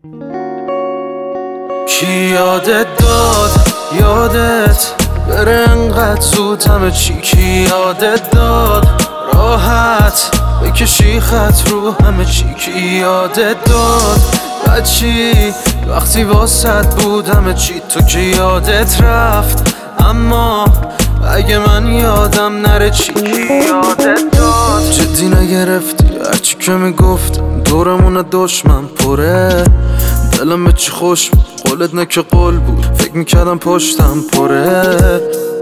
کی یادت داد یادت بره انقدر زود همه چی؟ کی یادت داد راحت بکشی خط رو همه چی؟ کی یادت داد بچی وقتی واسط بود همه چی؟ تو که یادت رفت اما اگه من یادم نره چی؟ کی یادت داد جدی نگرفتی هرچی که میگفتم دورمون دشمن پره دلم به چی خوش بود قولت نه که قول بود فکر میکردم پشتم پره